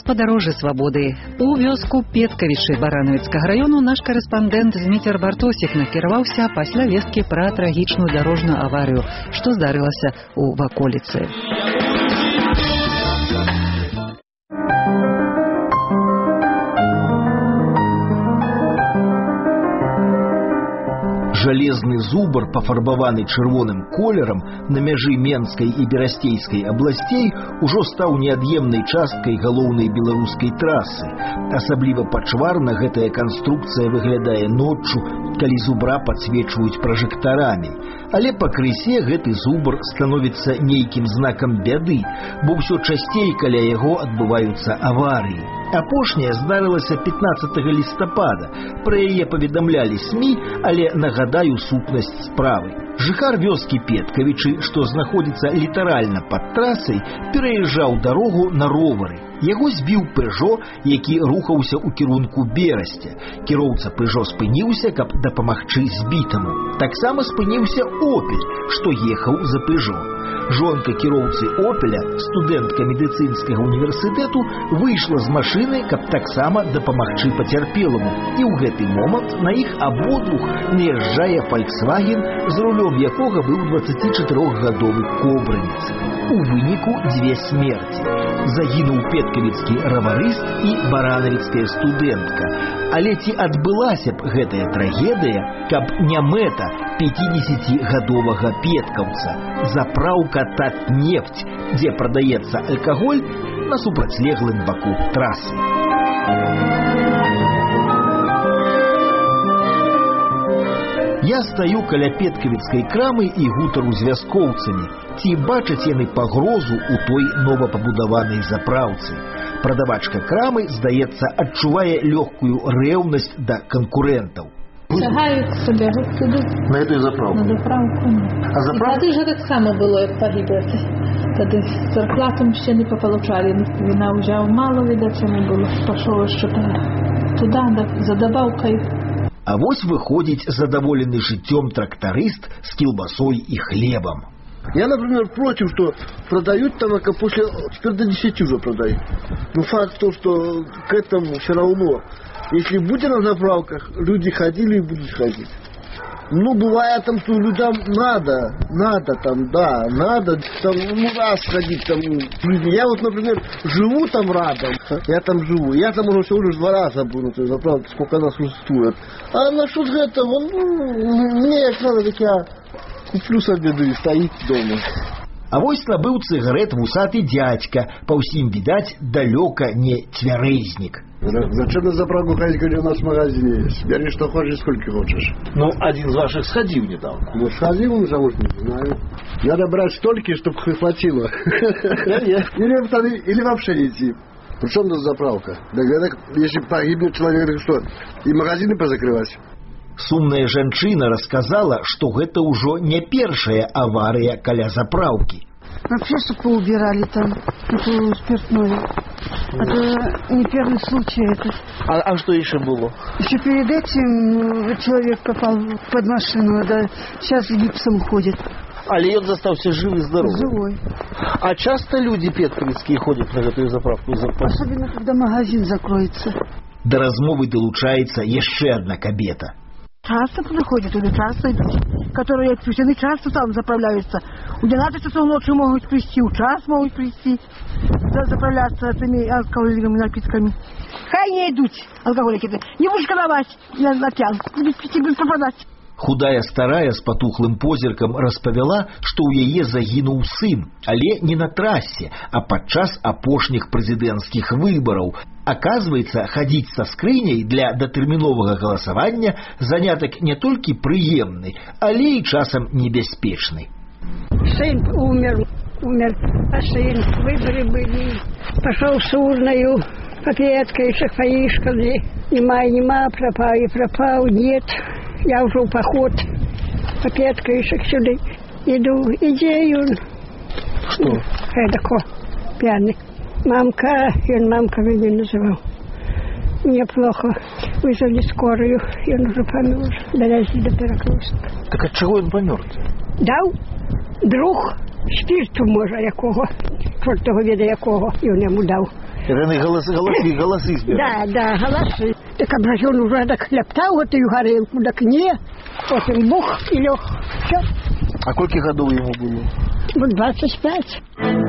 падарожжы свабоды. У вёску Петкавічы Баранавіцкага раёну наш карэспандэнт Зміцер Бартосік накіраваўся пасля весткі пра трагічную дарожную аварыю, што здарылася ў ваколіцы. Жалезны зубр, пафарбаваны чырвоным колерам на мяжы Менскай і Берасцейскай абласцей, ужо стаў неад'емнай часткай галоўнай беларускай трасы. Асабліва пачварна гэтая канструкцыя выглядае ноччу, калі зубра падсвечваюць пражэктарамі. Але пакрысе гэты зубр становіцца нейкім знакам бяды, бо ўсё часцей каля яго адбываюцца аварыі. Апошняя здарылася 15 лістапада. Пра яе паведамлялі СМІ, але нагадаю сутнасць справы. Жыхар вёскі Петкавічы, што знаходзіцца літаральна пад трасай, пераязджаў дарогу на ровары. Яго збіў Пежо, які рухаўся ў кірунку Берасця. Кіроўца Пежо спыніўся, каб дапамагчы збітаму. Таксама спыніўся Опель, што ехаў за Пежо. Жонка кіроўцы Опеля, студэнтка медыцынскага універсітэту, выйшла з машыны, каб таксама дапамагчы пацярпеламу. І ў гэты момант на іх абодвух наязджае Volkswagen, з рулём якога быў 24-гадовы кобранец. У выніку 2 смерці. Загінуў петкавіцкі раварыст і баранавіцкая студэнтка. Але ці адбылася б гэтая трагедыя, каб не мэта 50-гадовага петкаўца, заправка Татнефть, дзе прадаецца алкаголь на супрацьлеглым баку трасы. Я стаю каля петкавіцкай крамы і гутару з вяскоўцамі. Ці бачаць яны пагрозу ў той новапабудаванай заправцы? Прадавачка крамы, здаецца, адчувае лёгкую рэўнасць да канкурэнтаў. Цягаюць сабе туды. На этой заправку? На заправку. А заправка? Тады ж так само было, як пагибляці. Тады зарплату ще не пополучали. Вина ўзяў мало, відаць, яму было. Пашоў яшчэ туди, за добавкой. А вось выходзіць задаволены жыццём трактарыст с кілбасой и хлебом. Я, например, против, что продают там, а после теперь до 10 уже продают. Но факт в том, что к этому все равно, если будет на заправках, люди ходили и будут ходить. Ну, бывает там, что людям надо там, да, надо там, раз ходить там. Я вот, например, живу там рядом, я там живу, я там уже всего лишь 2 раза был на той заправке, сколько она существует. А насчет этого, мне как надо, так я куплю себе и стоит дома. А вось набыў цыгарэт вусаты дядька, па ўсім відаць, далёка не цвярэзнік. Зачем на заправку ходить, когда у нас в магазине есть? Бери что хочешь, сколько хочешь. Ну, один из ваших сходил недавно. Ну, сходил, он зовут, не знаю. Надо брать столько, чтобы хватило. Или вообще не идти. Причем тут заправка? Если погибнет человек, так что? И магазины позакрывать? Сумная жанчына рассказала, что гэта ўжо не першая авария каля заправки. Вообще, что поубирали там, это спиртное. Это не первый случай. Это. А что еще было? Еще перед этим человек попал под машину, да, сейчас гипсом ходит. А Леон застался живый и здоровый? Живой. А часто люди петкавіцкія ходят на эту заправку? Особенно, когда магазин закроется. До размовы долучается еще одна кабета. Часто приходят, или часто идут, которые они часто там заправляются. У 12 часов ночи могут прийти, у час могут прийти, заправляться этими алкогольными напитками. Хай не идут алкоголики, не будешь коловать на тян, будешь пропадать. Худая старая с потухлым позіркам распавяла, што ў яе загінуў сын, але не на трасе, а падчас апошніх прэзідэнцкіх выбараў. Оказывается, ходить со скрыняй для датэрміновага галасавання занятак не толькі прыемны, але і часам небяспечны. Сын умер, а сын, выборы были, пошел с урною, папеткой, шахфаишкой, нема, пропал, нет. Я уже в поход, папеткой сюда иду, иди он. Что? Эдако, пьяный. Мамка, и он мамка меня называл. Мне плохо, вызвали скорую, и он уже помер, довезли до Перекрестка. Так от чего он помер? Дав друг спирту, може, якого, чортого віда якого, і він йому дав. Яны галасы збіраюць. Да, галасы. Так аб ён уже так хляптаў гэтую гарэлку, так не. Потым бух і лёг. Всё. А колькі гадоў яму было? 25.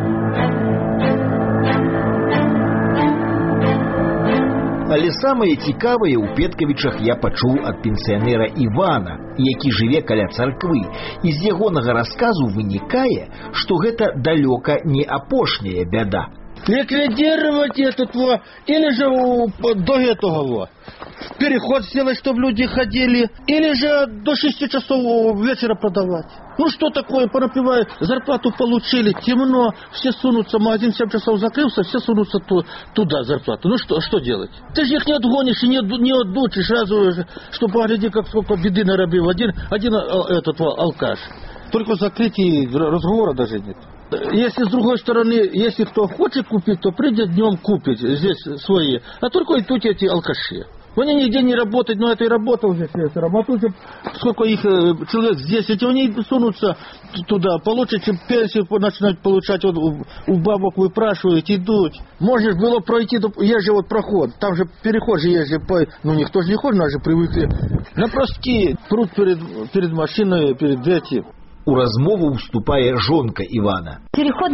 Але самае цікавае ў Петкавічах я пачуў ад пенсіянера Івана, які жыве каля царквы. І з ягонага расказу вынікае, што гэта далёка не апошняя бяда. Ликвидировать этот вот, или же до этого вот. Переход сделать, чтобы люди ходили, или же до 6 часов вечера продавать. Ну что такое, понапивая, зарплату получили, темно, все сунутся, магазин 7 часов закрылся, все сунутся туда зарплату. Ну что делать? Ты же их не отгонишь и не отдучишь сразу, чтобы погляди, как сколько беды наробил один этот алкаш. Только закрытие, разговора даже нет. Если с другой стороны, если кто хочет купить, то придет днем купить здесь свои. А только идут эти алкаши. Они нигде не работают, но это и работа уже, работают, сколько их человек здесь, эти они сунутся туда, получат пенсию, начинают получать, вот, у бабок выпрашивают, идут. Можешь было пройти, есть же вот проход, там же переход же есть, ну никто же не ходит, нас же привыкли. Напрости прут перед машиной, перед этим. У размову уступае жонка Ивана. Переход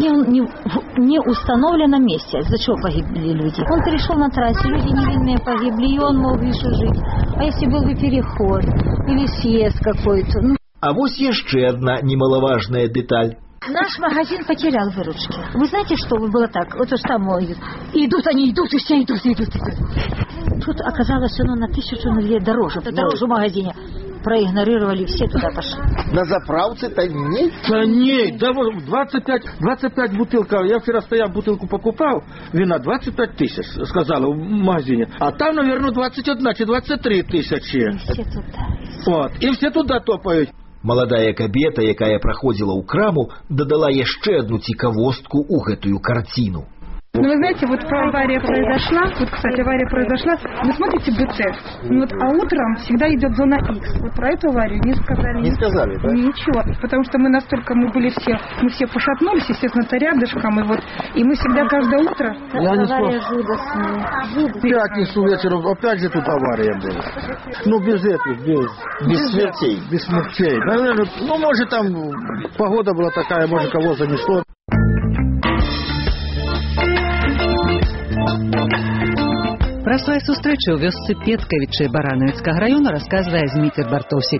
не установлен на месте. Из-за чего погибли люди? Он перешел на трассе, люди невинные погибли, и он мог еще жить. А если был бы переход или съезд какой-то? Ну... А вось яшчэ одна немаловажная деталь. Наш магазин потерял выручки. Вы знаете, что было так? Вот уж там идут, они идут, и все идут. Тут оказалось оно на 1000 рублей дороже в магазине. Проигнорировали, все туда пошли. На заправце-то нет? Да нет, да вот 25 бутылка. Я вчера стоял, бутылку покупал, вина 25 тысяч, сказала в магазине. А там, наверное, 21, 23 тысячи. Все туда. Вот, и все туда топают. Маладая кабета, якая праходзіла ў краму, дадала яшчэ одну цікавостку ў гэтую карціну. Ну, вы знаете, вот авария произошла, вы смотрите БЦ, вот, а утром всегда идет зона X. Вот про эту аварию не сказали. Не сказали, да? Ничего, потому что мы все пошатнулись, естественно, рядышком, и мы всегда каждое утро... Авария жудасная. В пятницу вечером опять же тут авария была. Ну, без смертей. Без смертей. Наверное, ну, может, там погода была такая, может, кого занесло. Пра свае сустрэчы ў вёсцы Петкавічы Баранавіцкага раёна расказвае Зміцер Бартосік.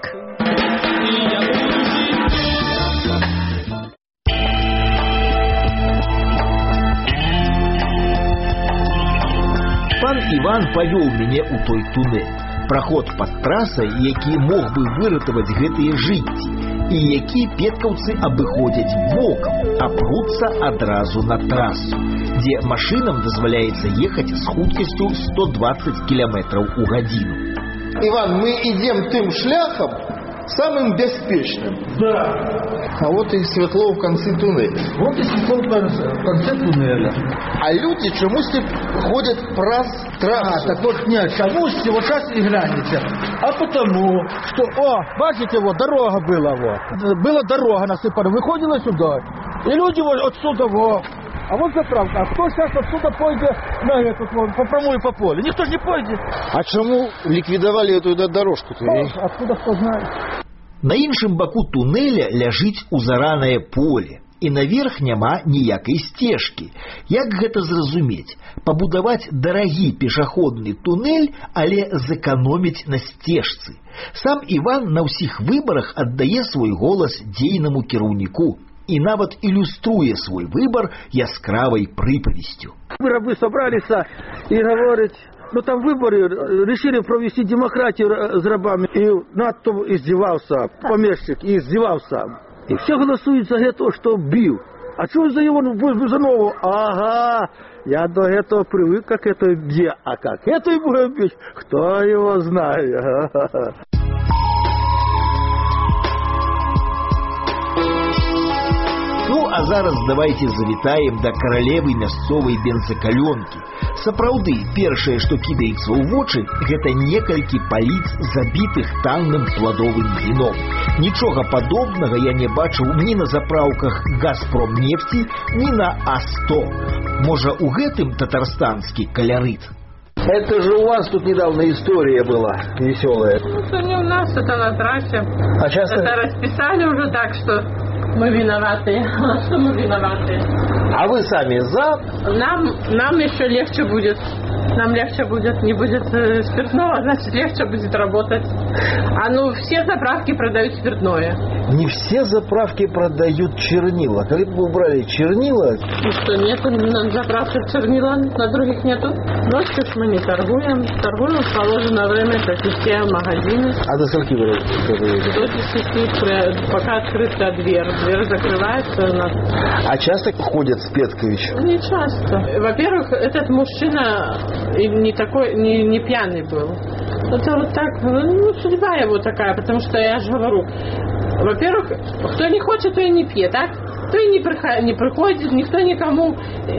Пан Іван павёў мяне ў той тунэль. Праход пад трасай, які мог бы выратаваць гэтыя жыцці, і які петкаўцы абыходзяць бокам, а пруцца адразу на трасу, дзе машинам дазваляецца ехаць з хуткасцю 120 км в годину. Иван, мы идем тем шляхом, самым беспечным. Да. А вот и светло в конце туннеля. Вот и светло в конце туннеля. А люди чомусь ходят праз трассу. Так вот нет, чомусь вот сейчас и глянете. А потому, что, бачите, вот дорога была, вот. Была дорога насыпана, выходила сюда. И люди вот отсюда, вот. А вот заправка. А кто сейчас отсюда пойдет на этот вот, по прямой по полю? Никто же не пойдет. А чему ликвидовали эту дорожку-то? Откуда кто знает? На іншым баку туннеля ляжыць узаранае поле, і наверх няма ніякай сцежкі. Як гэта зразумець? Пабудаваць дарагі пешаходны туннель, але зэканоміць на сцежцы. Сам Іван на ўсіх выбарах аддае свой голас дзейнаму кіраўніку и нават иллюструе свой выбор яскравой прыпавесцю. Рабы собрались и говорят, ну там выборы решили провести демократию с рабами. И надто издевался, помещик, и издевался. И все голосуют за это, что бил. А что за его, за нового? Ага, я до этого привык, как это где, а как это и будет бить, кто его знает. Ну, а зараз давайте завітаем да каралевы мясцовай бензакалёнкі. Сапраўды, першае, што кідаецца ў вочы, гэта некалькі паліц, забітых танным пладовым віном. Нічога падобнага я не бачыў ні на заправках «Газпромнефти», ні на А100. Можа, у гэтым татарстанскі калярыт? Это же у вас тут недавно история была веселая. Ну, это не у нас, это на трассе. А часто... Это расписали уже так, что мы виноваты. Что мы виноваты? А вы сами за? Нам еще легче будет. Нам легче будет. Не будет спиртного, значит, легче будет работать. А ну, все заправки продают спиртное. Не все заправки продают чернила. Когда бы убрали чернила... И что, нету на заправках чернила, на других нету? Роскошь мы не торгуем. Торгуем в положенное время, как и все магазины. А до скольки вы торгуете? До 10, пока открыта дверь. Дверь закрывается. А часто ходят с Петкович? Не часто. Во-первых, этот мужчина не такой, не пьяный был. Это вот так, ну, судьба его такая, потому что я же говорю, во-первых, кто не хочет, то и не пьет, так? Кто и не приходит, никто никому,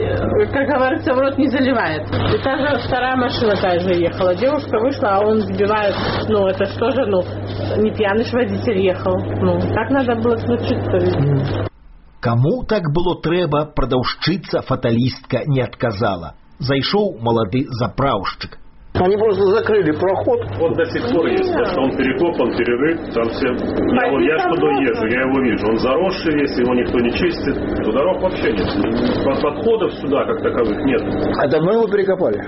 как говорится, в рот не заливает. И та же вторая машина та же ехала. Девушка вышла, а он сбивает, ну, это что же, ну, не пьяный ж водитель ехал. Ну, так надо было случиться. Кому так было трэба, прадаўшчыца фаталістка не отказала. Зайшоў малады заправшчык. Они просто закрыли проход. Вот до сих пор есть, потому что он перекопан, перерыт, там все... Я что доезжу, я его вижу. Он заросший весь, его никто не чистит. То дорог вообще нет. Подходов сюда как таковых нет. А давно его перекопали?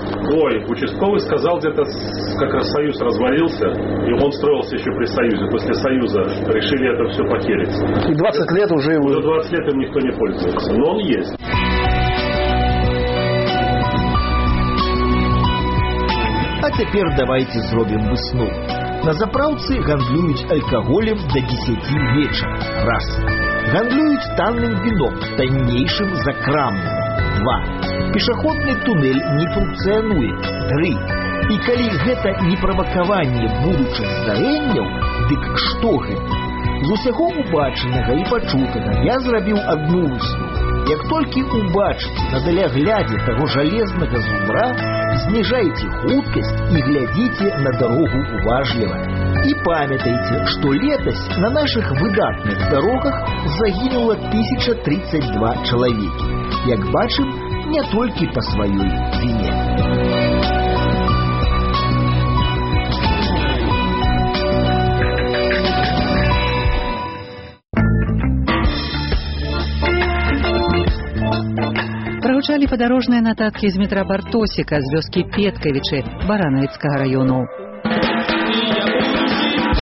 Ой, участковый сказал, где-то как раз Союз развалился, и он строился еще при Союзе. После Союза решили это все похерить. И 20 лет уже его... Уже 20 лет им никто не пользуется. Но он есть. А цяпер давайте зробім выснову. На заправцы гандлююць алкаголем до 10 вечера. Раз. Гандлююць танным вином, таннейшым за крамным. 2. Пешаходны туннель не функцыянуе. 3. І калі гэта не правакаванне будучых здарэнняў, дык што гэта? З усяго убачанага і пачутага я зрабіў адну выснову. Як толькі убачыце на даляглядзе таго жалезнага зубра, зніжайце хуткасць і глядзіце на дарогу уважліва. І памятайце, што летась на нашых выдатных дарогах загінула 1032 чалавекі. Як бачым, не толькі па сваёй віне. Прагучалі падарожныя нататкі з метра Бартосіка з вёскі Петкавічы Баранавіцкага раёну.